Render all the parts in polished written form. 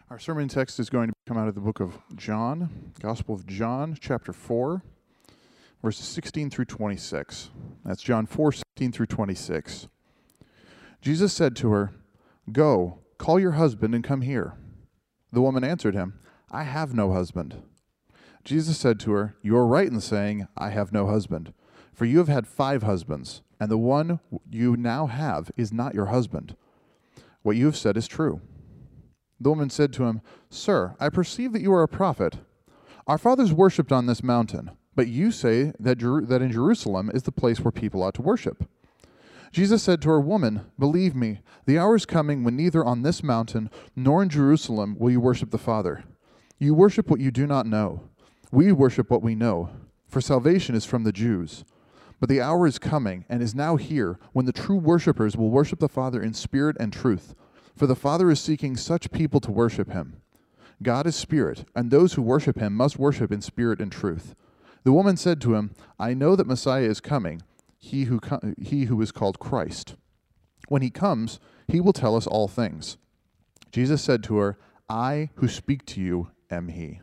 Our sermon text is going to come out of the book of John, Gospel of John, chapter 4, verses 16 through 26. That's John 4, 16 through 26. Jesus said to her, "Go, call your husband and come here." The woman answered him, "I have no husband." Jesus said to her, "You are right in saying, 'I have no husband,' for you have had 5 husbands, and the one you now have is not your husband. What you have said is true." The woman said to him, "Sir, I perceive that you are a prophet. Our fathers worshipped on this mountain, but you say that in Jerusalem is the place where people ought to worship." Jesus said to her, "Woman, believe me, the hour is coming when neither on this mountain nor in Jerusalem will you worship the Father. You worship what you do not know. We worship what we know, for salvation is from the Jews. But the hour is coming, and is now here, when the true worshipers will worship the Father in spirit and truth. For the Father is seeking such people to worship him. God is spirit, and those who worship him must worship in spirit and truth." The woman said to him, "I know that Messiah is coming, he who is called Christ. When he comes, he will tell us all things." Jesus said to her, "I who speak to you am he."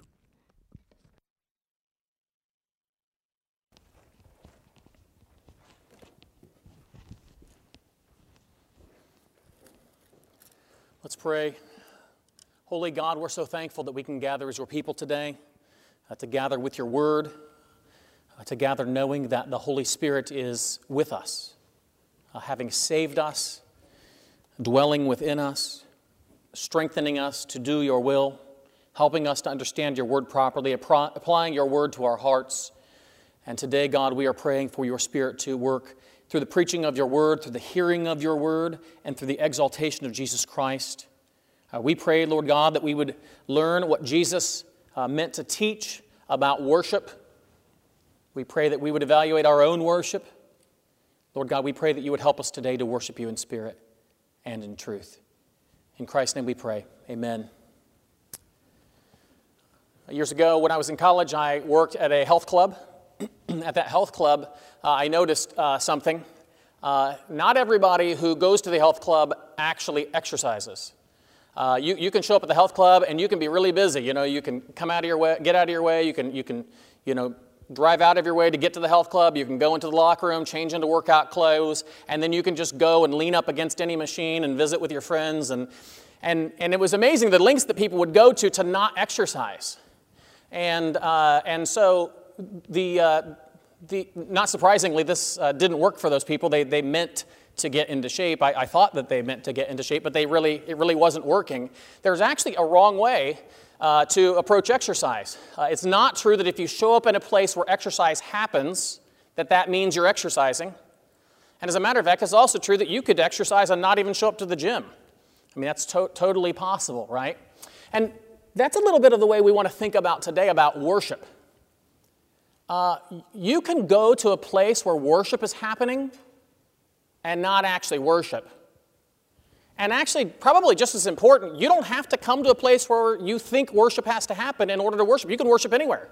Let's pray. Holy God, we're so thankful that we can gather as your people today, to gather with your word, to gather knowing that the Holy Spirit is with us, having saved us, dwelling within us, strengthening us to do your will, helping us to understand your word properly, applying your word to our hearts. And today, God, we are praying for your Spirit to work through the preaching of your word, through the hearing of your word, and through the exaltation of Jesus Christ. We pray, Lord God, that we would learn what Jesus meant to teach about worship. We pray that we would evaluate our own worship. Lord God, we pray that you would help us today to worship you in spirit and in truth. In Christ's name we pray. Amen. Years ago, when I was in college, I worked at a health club. At that health club, I noticed something. Not everybody who goes to the health club actually exercises. You can show up at the health club and you can be really busy. You know, you can come out of your way, get out of your way. You can drive out of your way to get to the health club. You can go into the locker room, change into workout clothes, and then you can just go and lean up against any machine and visit with your friends. And it was amazing the lengths that people would go to not exercise. And so not surprisingly, this didn't work for those people. They meant to get into shape. I thought that they meant to get into shape, but it really wasn't working. There's actually a wrong way to approach exercise. It's not true that if you show up in a place where exercise happens, that means you're exercising. And as a matter of fact, it's also true that you could exercise and not even show up to the gym. I mean, that's totally possible, right? And that's a little bit of the way we want to think about today about worship. You can go to a place where worship is happening and not actually worship. And actually, probably just as important, you don't have to come to a place where you think worship has to happen in order to worship. You can worship anywhere.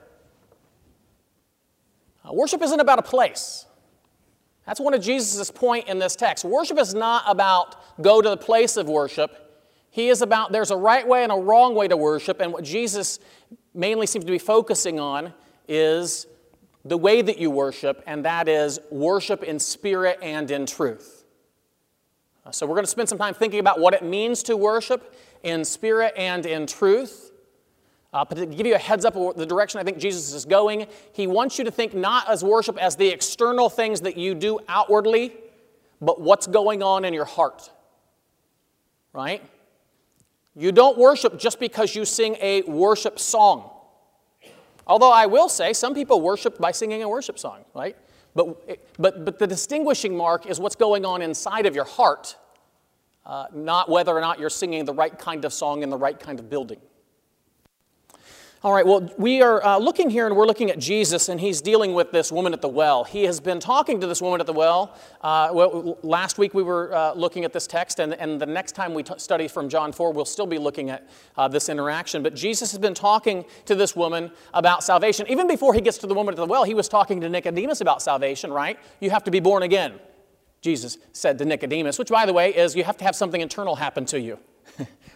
Worship isn't about a place. That's one of Jesus' point in this text. Worship is not about go to the place of worship. He is about there's a right way and a wrong way to worship, and what Jesus mainly seems to be focusing on is the way that you worship, and that is worship in spirit and in truth. So we're going to spend some time thinking about what it means to worship in spirit and in truth. But to give you a heads up of the direction I think Jesus is going, he wants you to think not as worship as the external things that you do outwardly, but what's going on in your heart. Right? You don't worship just because you sing a worship song. Although I will say, some people worship by singing a worship song, right? But the distinguishing mark is what's going on inside of your heart, not whether or not you're singing the right kind of song in the right kind of building. All right, well, we are looking here, and we're looking at Jesus, and he's dealing with this woman at the well. He has been talking to this woman at the well. Last week we were looking at this text, and the next time we study from John 4, we'll still be looking at this interaction. But Jesus has been talking to this woman about salvation. Even before he gets to the woman at the well, he was talking to Nicodemus about salvation, right? You have to be born again, Jesus said to Nicodemus, which, by the way, is you have to have something internal happen to you.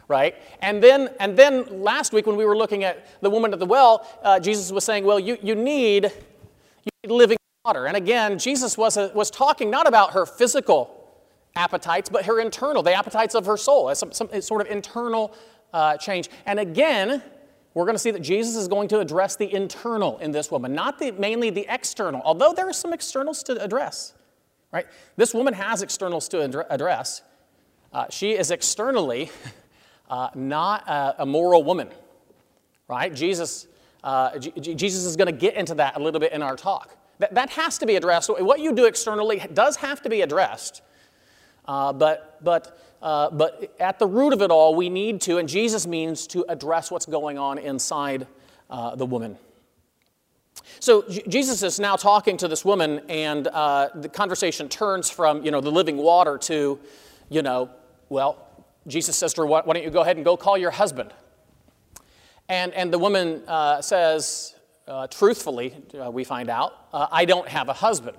right? And then last week when we were looking at the woman at the well, Jesus was saying, well, you need living water. And again, Jesus was talking not about her physical appetites, but her internal, the appetites of her soul. It's some sort of internal change. And again, we're going to see that Jesus is going to address the internal in this woman, not mainly the external, although there are some externals to address, right? This woman has externals to address. She is externally not a moral woman, right? Jesus is going to get into that a little bit in our talk. That has to be addressed. What you do externally does have to be addressed. But at the root of it all, we need to, and Jesus means to address what's going on inside the woman. So Jesus is now talking to this woman, and the conversation turns from, the living water to, well, Jesus says to her, why don't you go ahead and go call your husband? And the woman says, truthfully, we find out, I don't have a husband.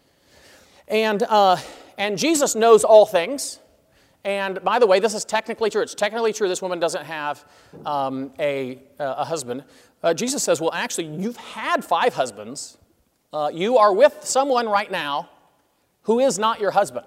And Jesus knows all things. And by the way, this is technically true. It's technically true this woman doesn't have a husband. Jesus says, well, actually, you've had 5 husbands. You are with someone right now who is not your husband.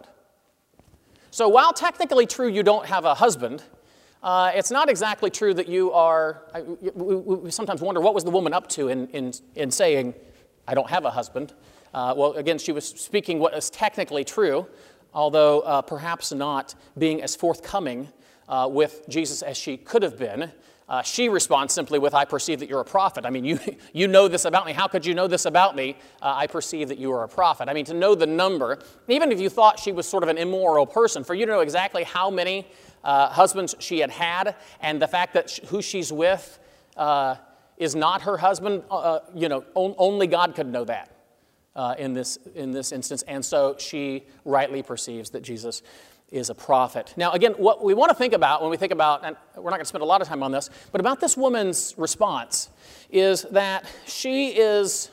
So while technically true you don't have a husband, it's not exactly true that you are. We sometimes wonder, what was the woman up to in saying, I don't have a husband? Well, again, she was speaking what is technically true, although perhaps not being as forthcoming with Jesus as she could have been. She responds simply with, I perceive that you're a prophet. I mean, you know this about me. How could you know this about me? I perceive that you are a prophet. I mean, to know the number, even if you thought she was sort of an immoral person, for you to know exactly how many husbands she had had, and the fact that who she's with is not her husband, only God could know that. In this instance, and so she rightly perceives that Jesus is a prophet. Now, again, what we want to think about when we think about, and we're not going to spend a lot of time on this, but about this woman's response is that she is,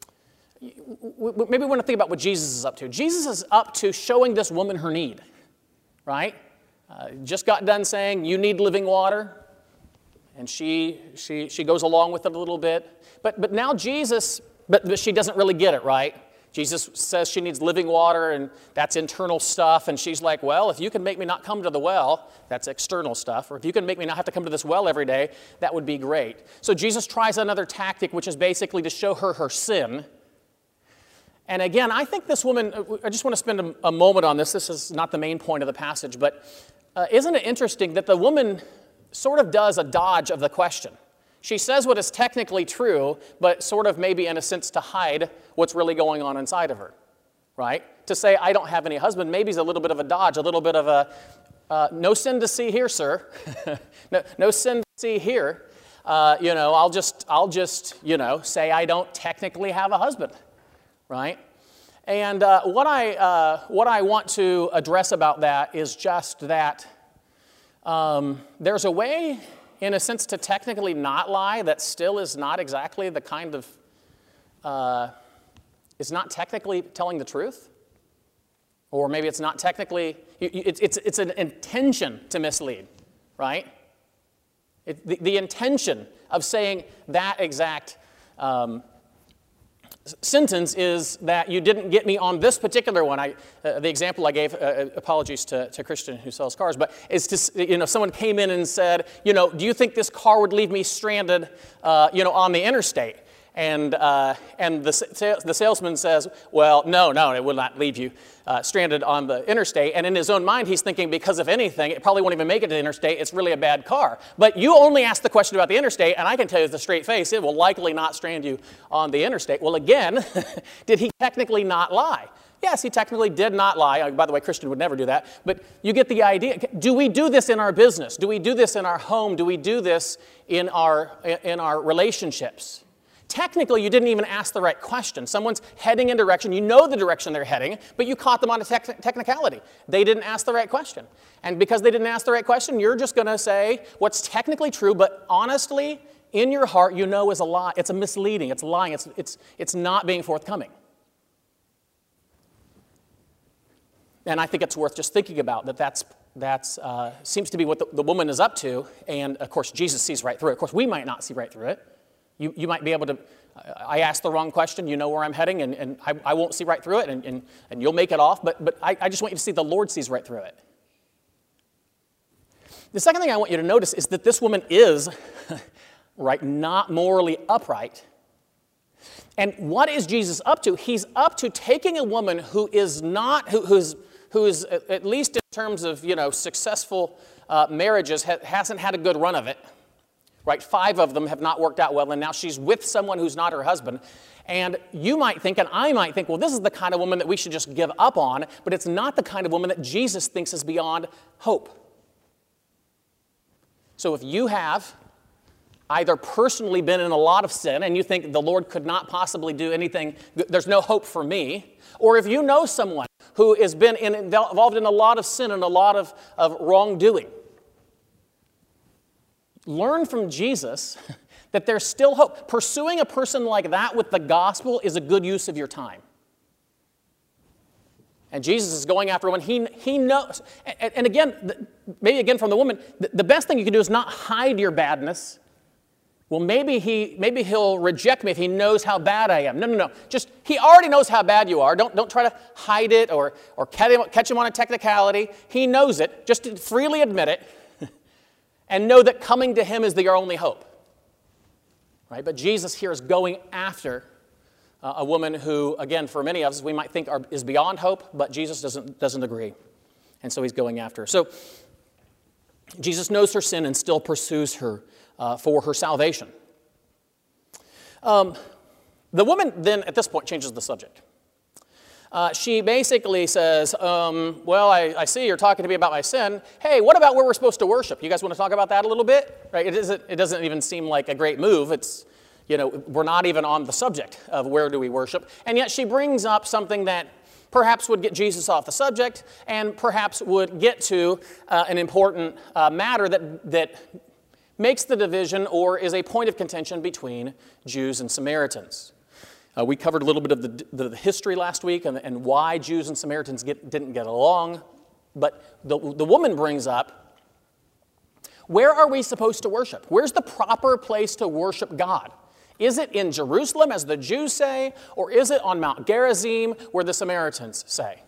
maybe we want to think about what Jesus is up to. Jesus is up to showing this woman her need, right? Just got done saying, you need living water, and she goes along with it a little bit. But now Jesus... But she doesn't really get it, right? Jesus says she needs living water, and that's internal stuff. And she's like, well, if you can make me not come to the well, that's external stuff. Or if you can make me not have to come to this well every day, that would be great. So Jesus tries another tactic, which is basically to show her sin. And again, I think this woman, I just want to spend a moment on this. This is not the main point of the passage, but isn't it interesting that the woman sort of does a dodge of the question? She says what is technically true, but sort of maybe in a sense to hide what's really going on inside of her, right? To say, I don't have any husband, maybe is a little bit of a dodge, a little bit of no sin to see here, sir. no sin to see here. I'll just say I don't technically have a husband, right? And what I want to address about that is just that there's a way, in a sense, to technically not lie that still is not exactly the kind of, is not technically telling the truth. Or maybe it's not technically, it's an intention to mislead, right? The intention of saying that exact sentence is that you didn't get me on this particular one. The example I gave, apologies to Christian who sells cars, but is to, someone came in and said, do you think this car would leave me stranded, on the interstate? And the salesman says, well, no, it will not leave you stranded on the interstate. And in his own mind, he's thinking, because if anything, it probably won't even make it to the interstate. It's really a bad car. But you only asked the question about the interstate, and I can tell you with a straight face, it will likely not strand you on the interstate. Well, again, did he technically not lie? Yes, he technically did not lie. By the way, Christian would never do that. But you get the idea. Do we do this in our business? Do we do this in our home? Do we do this in our relationships? Technically, you didn't even ask the right question. Someone's heading in direction. You know the direction they're heading, but you caught them on a technicality. They didn't ask the right question. And because they didn't ask the right question, you're just going to say what's technically true, but honestly, in your heart, you know is a lie. It's a misleading. It's lying. It's not being forthcoming. And I think it's worth just thinking about that's seems to be what the woman is up to, and of course Jesus sees right through it. Of course we might not see right through it. You might be able to, I asked the wrong question, you know where I'm heading, and I won't see right through it, and you'll make it off, but I just want you to see the Lord sees right through it. The second thing I want you to notice is that this woman is, right, not morally upright. And what is Jesus up to? He's up to taking a woman who is not, who is at least in terms of, successful marriages, hasn't had a good run of it. Right, 5 of them have not worked out well, and now she's with someone who's not her husband. And you might think, and I might think, well, this is the kind of woman that we should just give up on, but it's not the kind of woman that Jesus thinks is beyond hope. So if you have either personally been in a lot of sin and you think the Lord could not possibly do anything, there's no hope for me, or if you know someone who has been involved in a lot of sin and a lot of wrongdoing, learn from Jesus that there's still hope. Pursuing a person like that with the gospel is a good use of your time. And Jesus is going after one. He knows. And again, maybe again from the woman, the best thing you can do is not hide your badness. Well, maybe he'll reject me if he knows how bad I am. No. Just, he already knows how bad you are. Don't try to hide it or catch him on a technicality. He knows it. Just freely admit it. And know that coming to him is your only hope. Right? But Jesus here is going after a woman who, again, for many of us, we might think is beyond hope, but Jesus doesn't agree. And so he's going after her. So Jesus knows her sin and still pursues her for her salvation. The woman then, at this point, changes the subject. She basically says, well, I see you're talking to me about my sin. Hey, what about where we're supposed to worship? You guys want to talk about that a little bit? Right? It doesn't even seem like a great move. It's, we're not even on the subject of where do we worship. And yet she brings up something that perhaps would get Jesus off the subject and perhaps would get to an important matter that makes the division or is a point of contention between Jews and Samaritans. We covered a little bit of the history last week and why Jews and Samaritans didn't get along. But the woman brings up, where are we supposed to worship? Where's the proper place to worship God? Is it in Jerusalem, as the Jews say, or is it on Mount Gerizim, where the Samaritans say?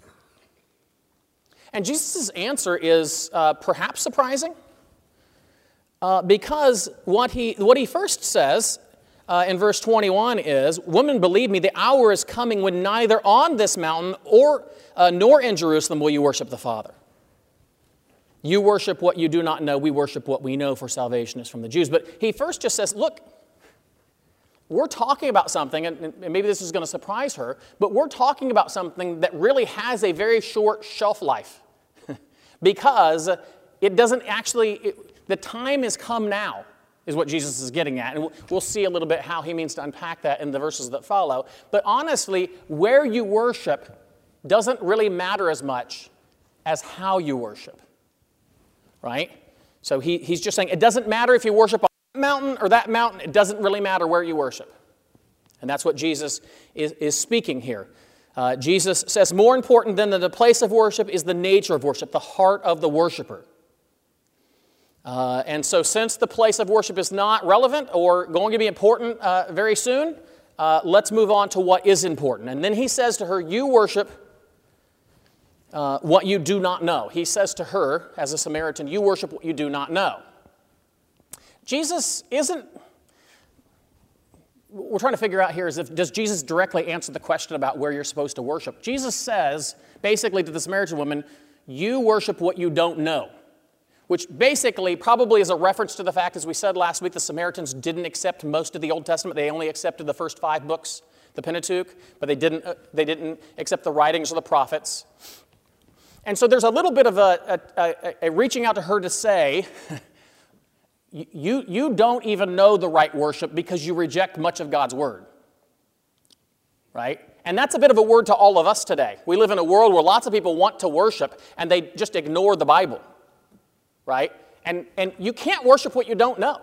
And Jesus' answer is perhaps surprising, because what he first says in verse 21 is, "Woman, believe me, the hour is coming when neither on this mountain nor in Jerusalem will you worship the Father. You worship what you do not know. We worship what we know, for salvation is from the Jews." But he first just says, look, we're talking about something, and maybe this is going to surprise her, but we're talking about something that really has a very short shelf life because it doesn't actually, the time has come now, is what Jesus is getting at. And we'll see a little bit how he means to unpack that in the verses that follow. But honestly, where you worship doesn't really matter as much as how you worship. Right? So he's just saying it doesn't matter if you worship on that mountain or that mountain. It doesn't really matter where you worship. And that's what Jesus is speaking here. Jesus says more important than the place of worship is the nature of worship, the heart of the worshiper. And so since the place of worship is not relevant or going to be important very soon, let's move on to what is important. And then he says to her, you worship what you do not know. He says to her, as a Samaritan, you worship what you do not know. Jesus isn't, we're trying to figure out here is does Jesus directly answer the question about where you're supposed to worship? Jesus says, basically to the Samaritan woman, you worship what you don't know. Which basically probably is a reference to the fact, as we said last week, the Samaritans didn't accept most of the Old Testament. They only accepted the first 5 books, the Pentateuch, but they didn't accept the writings of the prophets. And so there's a little bit of a reaching out to her to say, you don't even know the right worship because you reject much of God's word. Right? And that's a bit of a word to all of us today. We live in a world where lots of people want to worship and they just ignore the Bible. Right? And you can't worship what you don't know.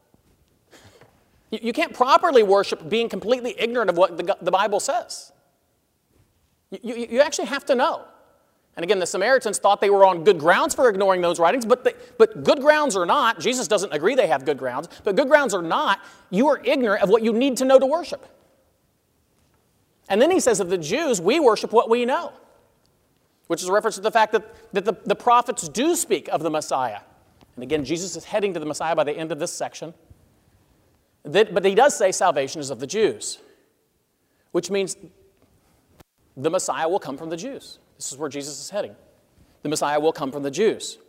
You can't properly worship being completely ignorant of what the Bible says. You actually have to know. And again, the Samaritans thought they were on good grounds for ignoring those writings, but good grounds or not, Jesus doesn't agree they have good grounds, but good grounds or not, you are ignorant of what you need to know to worship. And then he says of the Jews, we worship what we know, which is a reference to the fact that the prophets do speak of the Messiah. And again, Jesus is heading to the Messiah by the end of this section. But he does say salvation is of the Jews, which means the Messiah will come from the Jews. This is where Jesus is heading. The Messiah will come from the Jews.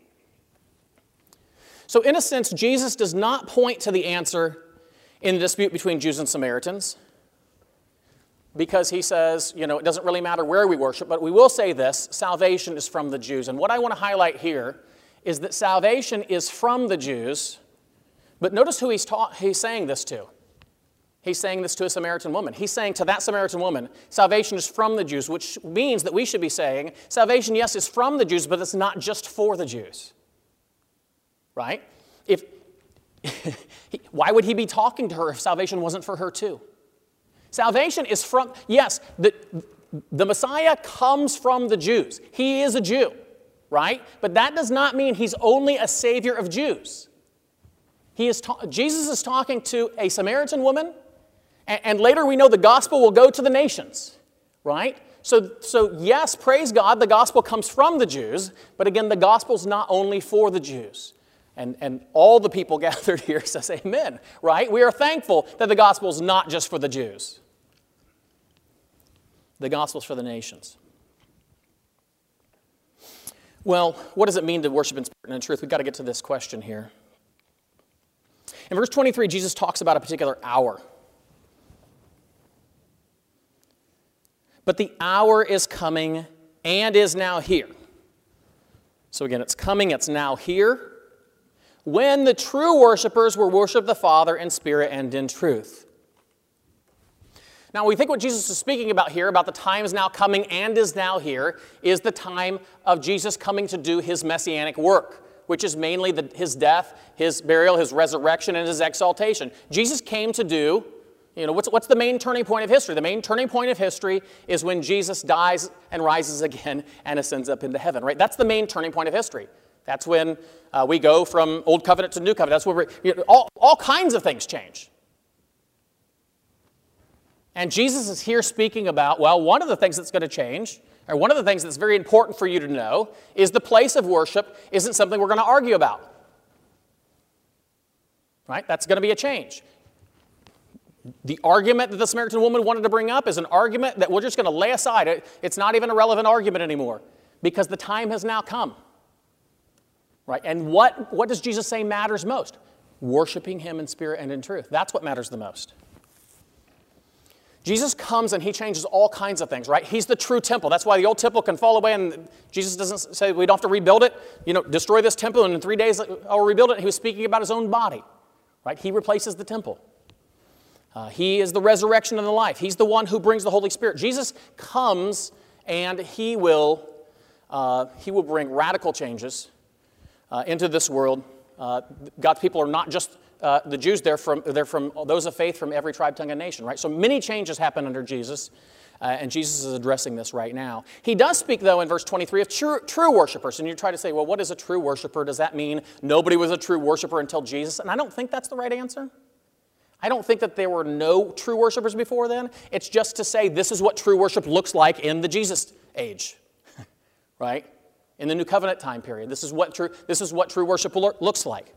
So in a sense, Jesus does not point to the answer in the dispute between Jews and Samaritans, because he says, it doesn't really matter where we worship, but we will say this: salvation is from the Jews. And what I want to highlight here is that salvation is from the Jews, but notice who he's saying this to. He's saying this to a Samaritan woman. He's saying to that Samaritan woman, salvation is from the Jews, which means that we should be saying, salvation, yes, is from the Jews, but it's not just for the Jews. Right? Why would he be talking to her if salvation wasn't for her too? Salvation is from, yes, the Messiah comes from the Jews. He is a Jew, right? But that does not mean he's only a savior of Jews. Jesus is talking to a Samaritan woman, and later we know the gospel will go to the nations, right? So yes, praise God, the gospel comes from the Jews, but again, the gospel's not only for the Jews. And all the people gathered here says amen, right? We are thankful that the gospel's not just for the Jews. The gospel's for the nations. Well, what does it mean to worship in spirit and in truth? We've got to get to this question here. In verse 23, Jesus talks about a particular hour. But the hour is coming and is now here. So again, it's coming, it's now here, when the true worshipers will worship the Father in spirit and in truth. Now, we think what Jesus is speaking about here, about the time is now coming and is now here, is the time of Jesus coming to do his messianic work, which is mainly his death, his burial, his resurrection, and his exaltation. Jesus came to do, what's the main turning point of history? The main turning point of history is when Jesus dies and rises again and ascends up into heaven, right? That's the main turning point of history. That's when we go from Old Covenant to New Covenant. That's where all kinds of things change. And Jesus is here speaking about, one of the things that's going to change, or one of the things that's very important for you to know, is the place of worship isn't something we're going to argue about. Right? That's going to be a change. The argument that the Samaritan woman wanted to bring up is an argument that we're just going to lay aside. It's not even a relevant argument anymore, because the time has now come. Right? And what does Jesus say matters most? Worshiping him in spirit and in truth. That's what matters the most. Jesus comes and he changes all kinds of things, right? He's the true temple. That's why the old temple can fall away, and Jesus doesn't say we don't have to rebuild it. Destroy this temple and in 3 days I'll rebuild it. He was speaking about his own body, right? He replaces the temple. He is the resurrection and the life. He's the one who brings the Holy Spirit. Jesus comes and he will bring radical changes into this world. God's people are not just the Jews, they're from those of faith from every tribe, tongue, and nation, right? So many changes happen under Jesus, and Jesus is addressing this right now. He does speak, though, in verse 23 of true worshipers, and you try to say, well, what is a true worshiper? Does that mean nobody was a true worshiper until Jesus? And I don't think that's the right answer. I don't think that there were no true worshipers before then. It's just to say this is what true worship looks like in the Jesus age, right? In the New Covenant time period. This is what true worship looks like.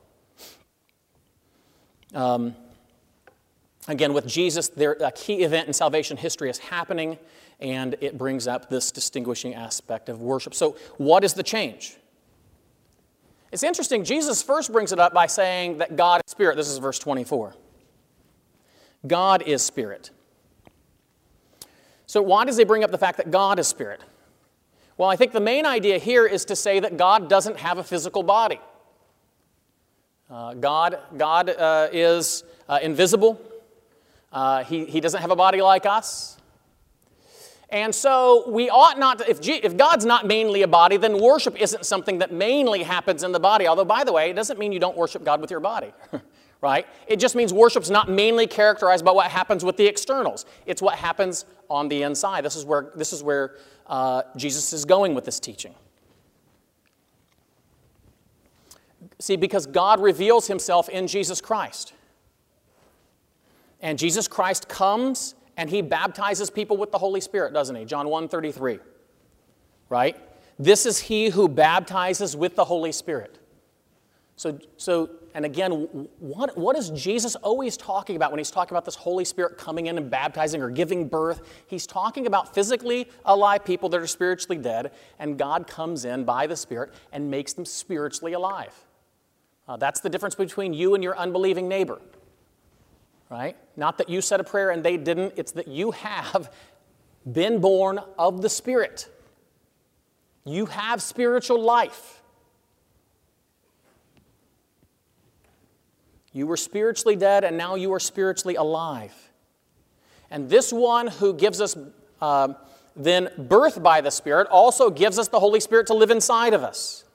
Again, with Jesus, a key event in salvation history is happening, and it brings up this distinguishing aspect of worship. So what is the change? It's interesting. Jesus first brings it up by saying that God is spirit. This is verse 24. God is spirit. So why does he bring up the fact that God is spirit? Well, I think the main idea here is to say that God doesn't have a physical body. God is invisible. He doesn't have a body like us. And so we ought not to, if God's not mainly a body, then worship isn't something that mainly happens in the body. Although, by the way, it doesn't mean you don't worship God with your body, right? It just means worship's not mainly characterized by what happens with the externals. It's what happens on the inside. This is where Jesus is going with this teaching. See, because God reveals himself in Jesus Christ. And Jesus Christ comes and he baptizes people with the Holy Spirit, doesn't he? John 1:33, right? This is he who baptizes with the Holy Spirit. So, and again, what is Jesus always talking about when he's talking about this Holy Spirit coming in and baptizing or giving birth? He's talking about physically alive people that are spiritually dead, and God comes in by the Spirit and makes them spiritually alive. That's the difference between you and your unbelieving neighbor, right? Not that you said a prayer and they didn't. It's that you have been born of the Spirit. You have spiritual life. You were spiritually dead, and now you are spiritually alive. And this one who gives us then birth by the Spirit also gives us the Holy Spirit to live inside of us.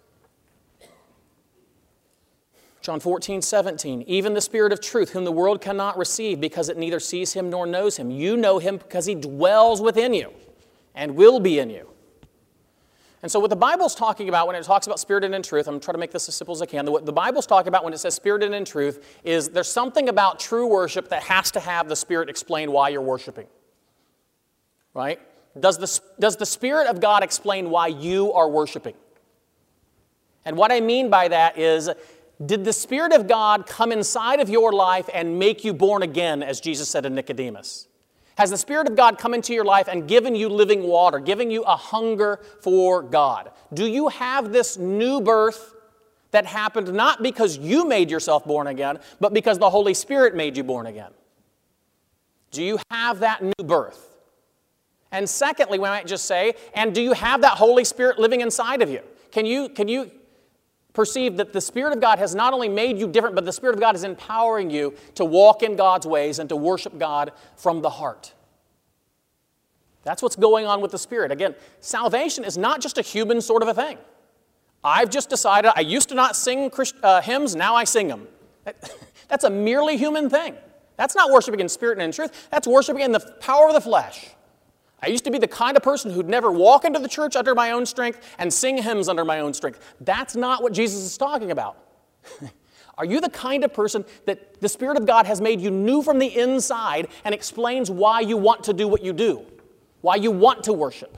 John 14:17, even the Spirit of truth, whom the world cannot receive because it neither sees him nor knows him. You know him because he dwells within you and will be in you. And so what the Bible's talking about when it talks about Spirit and in truth, I'm going to try to make this as simple as I can. What the Bible's talking about when it says Spirit and in truth is there's something about true worship that has to have the Spirit explain why you're worshiping. Right? Does the Spirit of God explain why you are worshiping? And what I mean by that is, did the Spirit of God come inside of your life and make you born again, as Jesus said to Nicodemus? Has the Spirit of God come into your life and given you living water, giving you a hunger for God? Do you have this new birth that happened not because you made yourself born again, but because the Holy Spirit made you born again? Do you have that new birth? And secondly, we might just say, and do you have that Holy Spirit living inside of you? Can you perceive that the Spirit of God has not only made you different, but the Spirit of God is empowering you to walk in God's ways and to worship God from the heart? That's what's going on with the Spirit. Again, salvation is not just a human sort of a thing. I've just decided, I used to not sing hymns, now I sing them. That's a merely human thing. That's not worshiping in spirit and in truth. That's worshiping in the power of the flesh. I used to be the kind of person who'd never walk into the church under my own strength and sing hymns under my own strength. That's not what Jesus is talking about. Are you the kind of person that the Spirit of God has made you new from the inside and explains why you want to do what you do? Why you want to worship?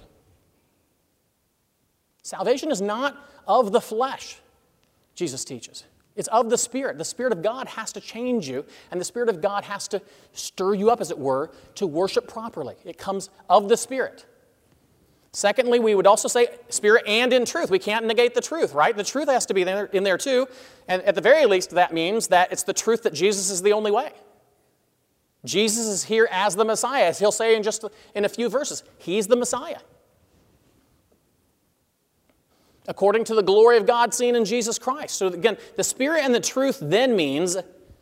Salvation is not of the flesh, Jesus teaches. It's of the Spirit. The Spirit of God has to change you, and the Spirit of God has to stir you up, as it were, to worship properly. It comes of the Spirit. Secondly, we would also say Spirit and in truth. We can't negate the truth, right? The truth has to be in there too, and at the very least, that means that it's the truth that Jesus is the only way. Jesus is here as the Messiah, as he'll say in a few verses. He's the Messiah. According to the glory of God seen in Jesus Christ. So again, the Spirit and the truth then means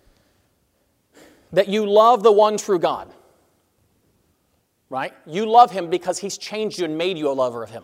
that you love the one true God. Right? You love him because he's changed you and made you a lover of him.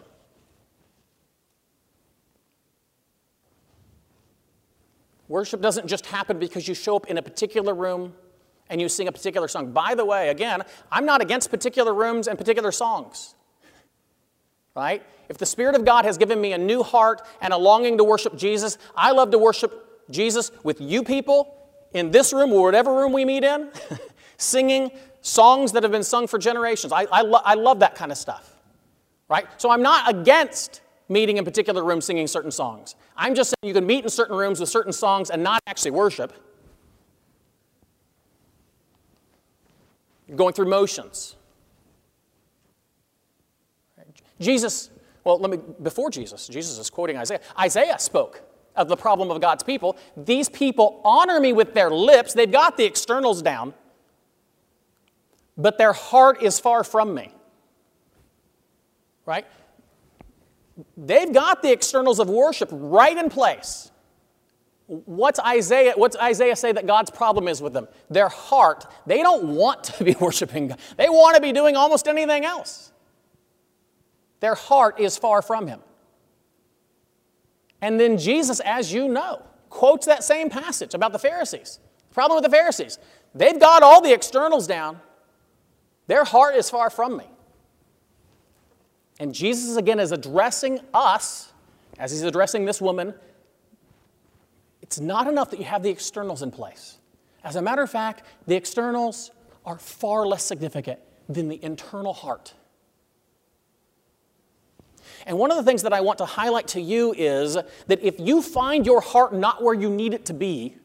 Worship doesn't just happen because you show up in a particular room and you sing a particular song. By the way, again, I'm not against particular rooms and particular songs. Right? If the Spirit of God has given me a new heart and a longing to worship Jesus, I love to worship Jesus with you people in this room or whatever room we meet in, singing songs that have been sung for generations. I love that kind of stuff. Right? So I'm not against meeting in particular rooms singing certain songs. I'm just saying you can meet in certain rooms with certain songs and not actually worship. You're going through motions. Jesus is quoting Isaiah. Isaiah spoke of the problem of God's people. These people honor me with their lips. They've got the externals down, but their heart is far from me. Right? They've got the externals of worship right in place. What's Isaiah say that God's problem is with them? Their heart. They don't want to be worshiping God. They want to be doing almost anything else. Their heart is far from him. And then Jesus, as you know, quotes that same passage about the Pharisees. The problem with the Pharisees, they've got all the externals down. Their heart is far from me. And Jesus, again, is addressing us, as he's addressing this woman. It's not enough that you have the externals in place. As a matter of fact, the externals are far less significant than the internal heart. And one of the things that I want to highlight to you is that if you find your heart not where you need it to be,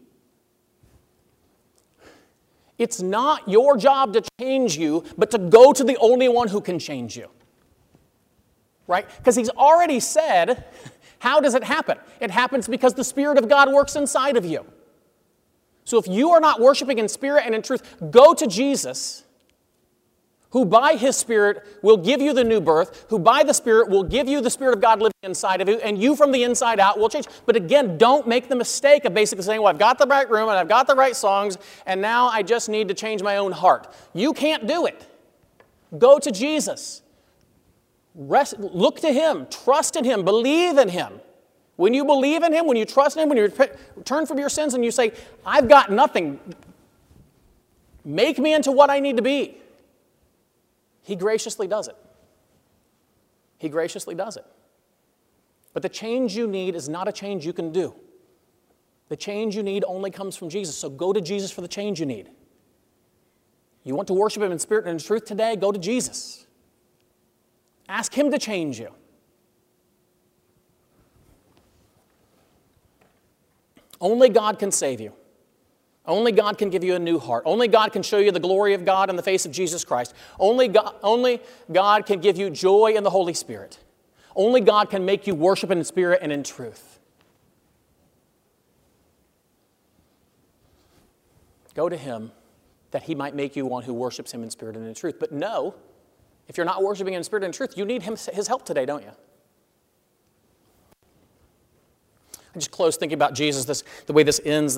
it's not your job to change you, but to go to the only one who can change you. Right? Because he's already said, how does it happen? It happens because the Spirit of God works inside of you. So if you are not worshiping in spirit and in truth, go to Jesus, who by his Spirit will give you the new birth, who by the Spirit will give you the Spirit of God living inside of you, and you from the inside out will change. But again, don't make the mistake of basically saying, well, I've got the right room, and I've got the right songs, and now I just need to change my own heart. You can't do it. Go to Jesus. Look to him. Trust in him. Believe in him. When you believe in him, when you trust in him, when you turn from your sins and you say, I've got nothing, make me into what I need to be, he graciously does it. He graciously does it. But the change you need is not a change you can do. The change you need only comes from Jesus. So go to Jesus for the change you need. You want to worship him in spirit and in truth today? Go to Jesus. Ask him to change you. Only God can save you. Only God can give you a new heart. Only God can show you the glory of God in the face of Jesus Christ. Only God can give you joy in the Holy Spirit. Only God can make you worship in spirit and in truth. Go to him that he might make you one who worships him in spirit and in truth. But no, if you're not worshiping in spirit and in truth, you need his help today, don't you? I just close thinking about Jesus, the way this ends.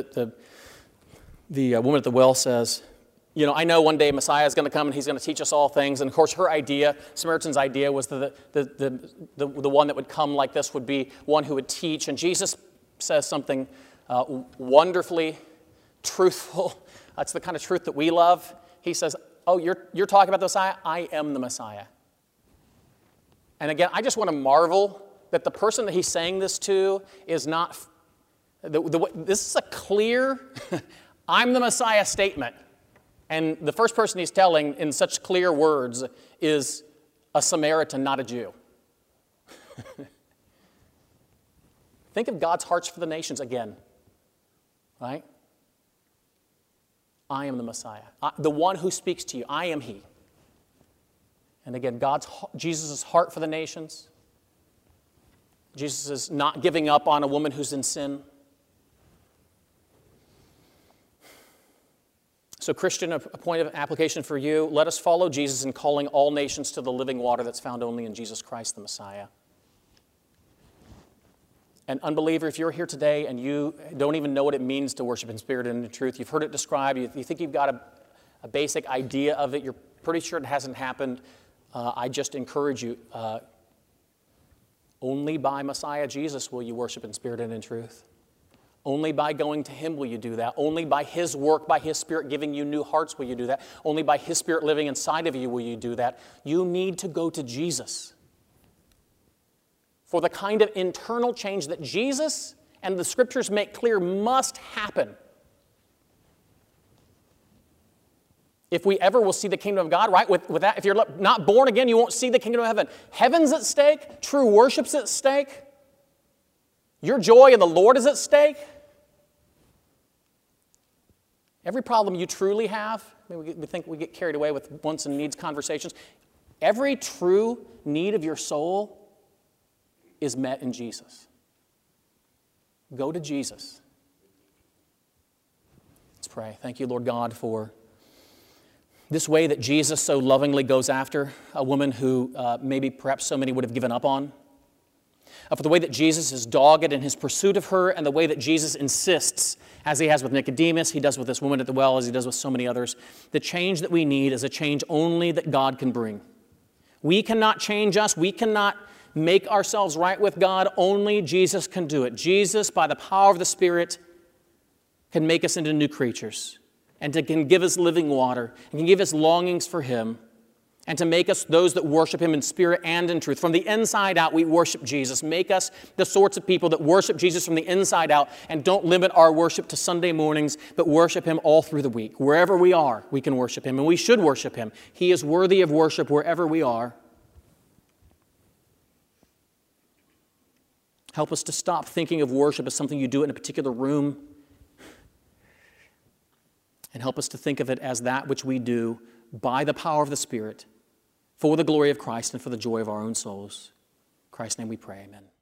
The woman at the well says, you know, I know one day Messiah is going to come and he's going to teach us all things. And of course, her idea, Samaritan's idea, was the one that would come like this would be one who would teach. And Jesus says something wonderfully truthful. That's the kind of truth that we love. He says, oh, you're talking about the Messiah? I am the Messiah. And again, I just want to marvel that the person that he's saying this to is not, this is a clear, I'm the Messiah statement. And the first person he's telling in such clear words is a Samaritan, not a Jew. Think of God's hearts for the nations again, right? I am the Messiah. The one who speaks to you, I am he. And again, Jesus' heart for the nations. Jesus is not giving up on a woman who's in sin. So Christian, a point of application for you, let us follow Jesus in calling all nations to the living water that's found only in Jesus Christ the Messiah. And unbeliever, if you're here today and you don't even know what it means to worship in spirit and in truth, you've heard it described, you think you've got a basic idea of it, you're pretty sure it hasn't happened, I just encourage you, only by Messiah Jesus will you worship in spirit and in truth. Only by going to him will you do that. Only by his work, by his Spirit giving you new hearts will you do that. Only by his Spirit living inside of you will you do that. You need to go to Jesus for the kind of internal change that Jesus and the Scriptures make clear must happen. If we ever will see the kingdom of God, right? With that, if you're not born again, you won't see the kingdom of heaven. Heaven's at stake. True worship's at stake. Your joy in the Lord is at stake. Every problem you truly have, we think we get carried away with wants and needs conversations. Every true need of your soul is met in Jesus. Go to Jesus. Let's pray. Thank you, Lord God, for this way that Jesus so lovingly goes after a woman who maybe perhaps so many would have given up on. For the way that Jesus is dogged in his pursuit of her, and the way that Jesus insists, as he has with Nicodemus, he does with this woman at the well, as he does with so many others. The change that we need is a change only that God can bring. We cannot change us. We cannot make ourselves right with God. Only Jesus can do it. Jesus, by the power of the Spirit, can make us into new creatures and can give us living water and can give us longings for him. and to make us those that worship Him in spirit and in truth. From the inside out, we worship Jesus. Make us the sorts of people that worship Jesus from the inside out and don't limit our worship to Sunday mornings, but worship Him all through the week. Wherever we are, we can worship Him, and we should worship Him. He is worthy of worship wherever we are. Help us to stop thinking of worship as something you do in a particular room, and help us to think of it as that which we do by the power of the Spirit, for the glory of Christ and for the joy of our own souls. In Christ's name we pray, amen.